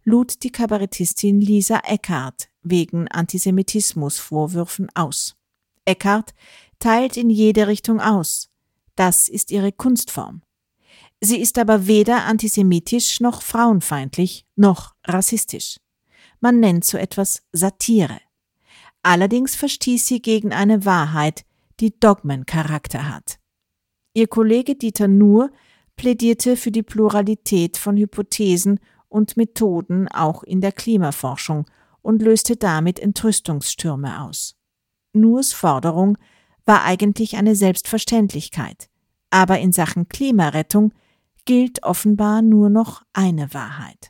lud die Kabarettistin Lisa Eckhardt wegen Antisemitismusvorwürfen aus. Eckhardt teilt in jede Richtung aus. Das ist ihre Kunstform. Sie ist aber weder antisemitisch noch frauenfeindlich noch rassistisch. Man nennt so etwas Satire. Allerdings verstieß sie gegen eine Wahrheit, die Dogmencharakter hat. Ihr Kollege Dieter Nuhr plädierte für die Pluralität von Hypothesen und Methoden auch in der Klimaforschung und löste damit Entrüstungsstürme aus. Nuhrs Forderung war eigentlich eine Selbstverständlichkeit, aber in Sachen Klimarettung gilt offenbar nur noch eine Wahrheit.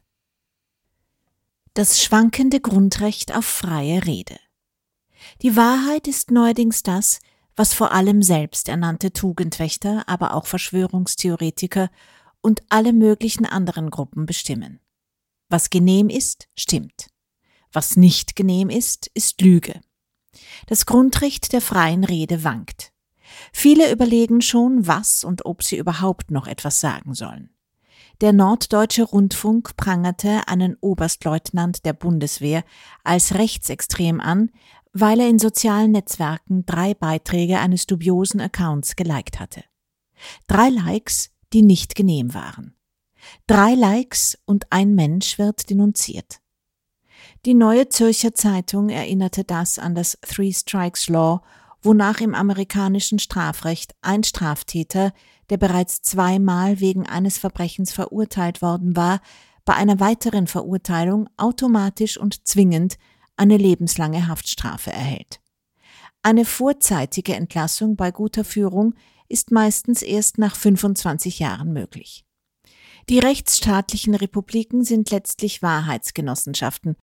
Das schwankende Grundrecht auf freie Rede. Die Wahrheit ist neuerdings das, was vor allem selbsternannte Tugendwächter, aber auch Verschwörungstheoretiker und alle möglichen anderen Gruppen bestimmen. Was genehm ist, stimmt. Was nicht genehm ist, ist Lüge. Das Grundrecht der freien Rede wankt. Viele überlegen schon, was und ob sie überhaupt noch etwas sagen sollen. Der Norddeutsche Rundfunk prangerte einen Oberstleutnant der Bundeswehr als rechtsextrem an, weil er in sozialen Netzwerken 3 Beiträge eines dubiosen Accounts geliked hatte. 3 Likes, die nicht genehm waren. 3 Likes und ein Mensch wird denunziert. Die Neue Zürcher Zeitung erinnerte das an das Three Strikes Law, wonach im amerikanischen Strafrecht ein Straftäter, der bereits 2-mal wegen eines Verbrechens verurteilt worden war, bei einer weiteren Verurteilung automatisch und zwingend eine lebenslange Haftstrafe erhält. Eine vorzeitige Entlassung bei guter Führung ist meistens erst nach 25 Jahren möglich. Die rechtsstaatlichen Republiken sind letztlich Wahrheitsgenossenschaften